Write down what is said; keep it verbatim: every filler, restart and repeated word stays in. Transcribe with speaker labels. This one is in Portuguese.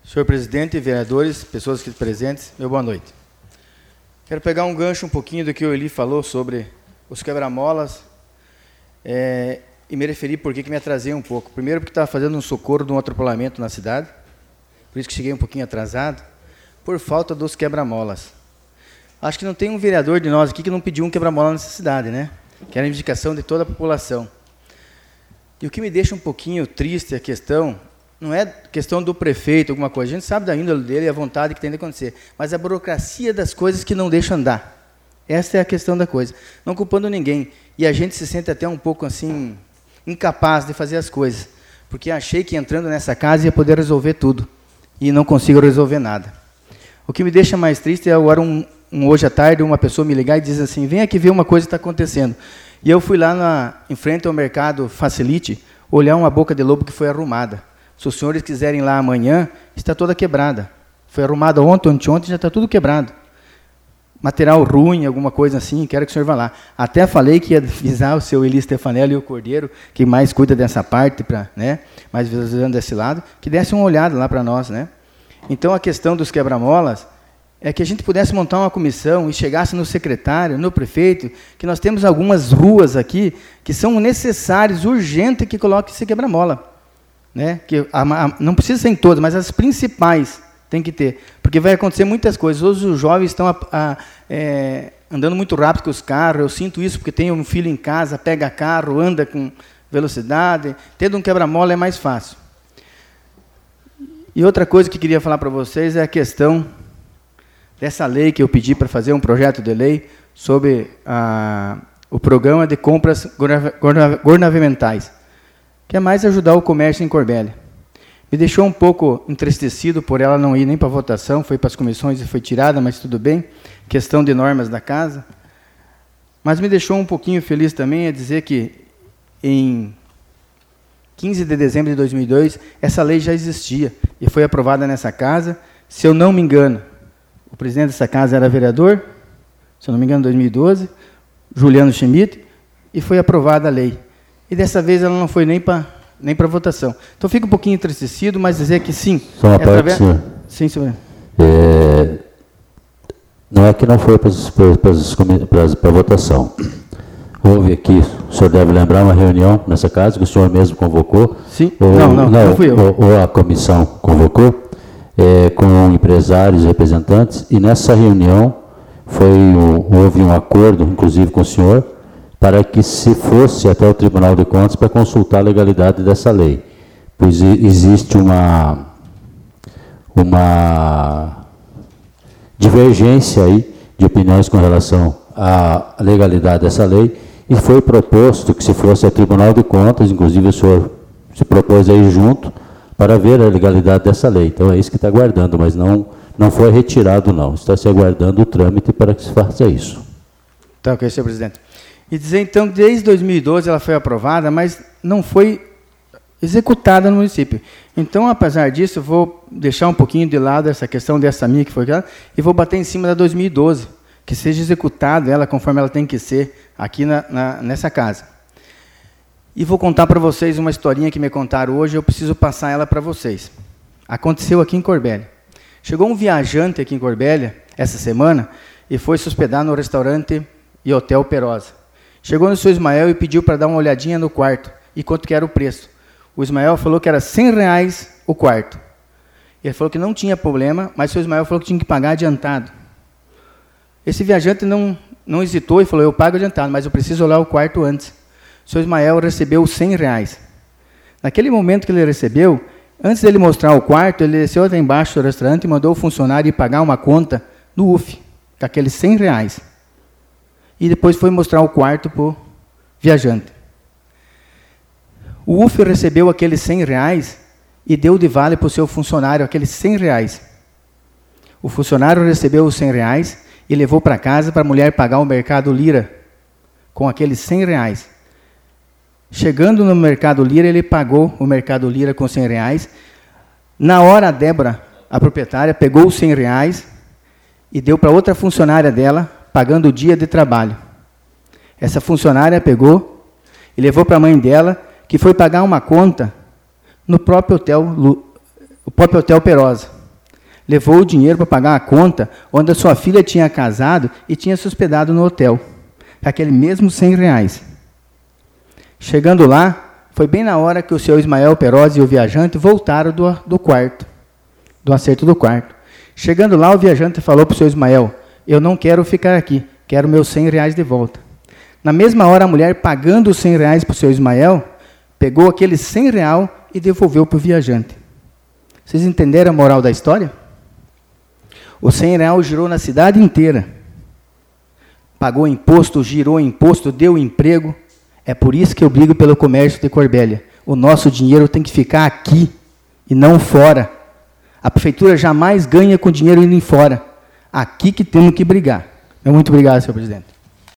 Speaker 1: Senhor presidente, vereadores, pessoas aqui presentes, meu boa noite. Quero pegar um gancho um pouquinho do que o Eli falou sobre os quebra-molas é, e me referir por que me atrasei um pouco. Primeiro porque estava fazendo um socorro de um atropelamento na cidade, por isso que cheguei um pouquinho atrasado, por falta dos quebra-molas. Acho que não tem um vereador de nós aqui que não pediu um quebra-mola nessa cidade, né? Que era a indicação de toda a população. E o que me deixa um pouquinho triste a questão, não é questão do prefeito, alguma coisa, a gente sabe da índole dele e a vontade que tem de acontecer, mas a burocracia das coisas que não deixa andar. Essa é a questão da coisa. Não culpando ninguém. E a gente se sente até um pouco assim, incapaz de fazer as coisas, porque achei que entrando nessa casa ia poder resolver tudo, e não consigo resolver nada. O que me deixa mais triste é agora um, um, hoje à tarde uma pessoa me ligar e dizer assim, vem aqui ver uma coisa que está acontecendo. E eu fui lá na, em frente ao mercado Facilite, olhar uma boca de lobo que foi arrumada. Se os senhores quiserem ir lá amanhã, está toda quebrada. Foi arrumada ontem, ontem, já está tudo quebrado. Material ruim, alguma coisa assim, quero que o senhor vá lá. Até falei que ia avisar o seu Eli Stefanelli e o Cordeiro, que mais cuida dessa parte, pra, né, mais visualizando desse lado, que desse uma olhada lá para nós, né? Então, a questão dos quebra-molas é que a gente pudesse montar uma comissão e chegasse no secretário, no prefeito, que nós temos algumas ruas aqui que são necessárias, urgente que coloque esse quebra-mola. Né? Que a, a, não precisa ser em todas, mas as principais tem que ter. Porque vai acontecer muitas coisas. Hoje os jovens estão a, a, é, andando muito rápido com os carros, eu sinto isso porque tenho um filho em casa, pega carro, anda com velocidade, tendo um quebra-mola é mais fácil. E outra coisa que queria falar para vocês é a questão dessa lei que eu pedi para fazer um projeto de lei sobre a, o programa de compras governamentais, que é mais ajudar o comércio em Corbélia. Me deixou um pouco entristecido por ela não ir nem para a votação, foi para as comissões e foi tirada, mas tudo bem, questão de normas da casa. Mas me deixou um pouquinho feliz também a dizer que em quinze de dezembro de dois mil e dois, essa lei já existia e foi aprovada nessa casa. Se eu não me engano, o presidente dessa casa era vereador, se eu não me engano, em dois mil e doze, Juliano Schmidt, e foi aprovada a lei. E dessa vez ela não foi nem para nem para votação. Então fico um pouquinho entristecido, mas dizer que sim.
Speaker 2: Só uma
Speaker 1: é
Speaker 2: parte,
Speaker 1: através...
Speaker 2: senhor.
Speaker 1: Sim, senhor.
Speaker 2: É, não é que não foi para a votação. Houve aqui, o senhor deve lembrar, uma reunião nessa casa que o senhor mesmo convocou.
Speaker 1: Sim,
Speaker 2: ou,
Speaker 1: não, não, não, não fui eu.
Speaker 2: Ou, ou a comissão convocou, é, com empresários e representantes, e nessa reunião foi, houve um acordo, inclusive com o senhor, para que se fosse até o Tribunal de Contas para consultar a legalidade dessa lei. Pois existe uma, uma divergência aí de opiniões com relação à legalidade dessa lei, e foi proposto que se fosse ao Tribunal de Contas, inclusive o senhor se propôs aí junto, para ver a legalidade dessa lei. Então é isso que está aguardando, mas não, não foi retirado não, está se aguardando o trâmite para que se faça isso.
Speaker 1: Tá, ok, senhor presidente. E dizer, então, que desde dois mil e doze ela foi aprovada, mas não foi executada no município. Então, apesar disso, eu vou deixar um pouquinho de lado essa questão dessa minha que foi criada e vou bater em cima da dois mil e doze, que seja executada ela conforme ela tem que ser aqui na, na, nessa casa. E vou contar para vocês uma historinha que me contaram hoje, eu preciso passar ela para vocês. Aconteceu aqui em Corbélia. Chegou um viajante aqui em Corbélia, essa semana, e foi se hospedar no restaurante e hotel Perosa. Chegou no seu Ismael e pediu para dar uma olhadinha no quarto, e quanto que era o preço. O Ismael falou que era cem reais o quarto. Ele falou que não tinha problema, mas o seu Ismael falou que tinha que pagar adiantado. Esse viajante não, não hesitou e falou, eu pago adiantado, mas eu preciso olhar o quarto antes. O seu Ismael recebeu cem reais. Naquele momento que ele recebeu, antes dele mostrar o quarto, ele desceu até embaixo do restaurante e mandou o funcionário ir pagar uma conta no U F, com aqueles cem reais. E depois foi mostrar o quarto para o viajante. O U F recebeu aqueles cem reais e deu de vale para o seu funcionário aqueles cem reais. O funcionário recebeu os cem reais e levou para casa para a mulher pagar o Mercado Lira com aqueles cem reais. Chegando no Mercado Lira, ele pagou o Mercado Lira com cem reais. Na hora, a Débora, a proprietária, pegou os cem reais e deu para outra funcionária dela, pagando o dia de trabalho. Essa funcionária pegou e levou para a mãe dela, que foi pagar uma conta no próprio hotel o próprio Hotel Perosa. Levou o dinheiro para pagar a conta, onde a sua filha tinha casado e tinha se hospedado no hotel, com aquele mesmo cem reais. Chegando lá, foi bem na hora que o senhor Ismael Perosa e o viajante voltaram do, do quarto, do acerto do quarto. Chegando lá, o viajante falou para o senhor Ismael, eu não quero ficar aqui, quero meus cem reais de volta. Na mesma hora, a mulher, pagando os cem reais para o senhor Ismael, pegou aquele cem reais e devolveu para o viajante. Vocês entenderam a moral da história? O cem reais girou na cidade inteira. Pagou imposto, girou imposto, deu emprego. É por isso que eu brigo pelo comércio de Corbélia. O nosso dinheiro tem que ficar aqui e não fora. A prefeitura jamais ganha com dinheiro indo fora. Aqui que temos que brigar. Muito obrigado, senhor presidente.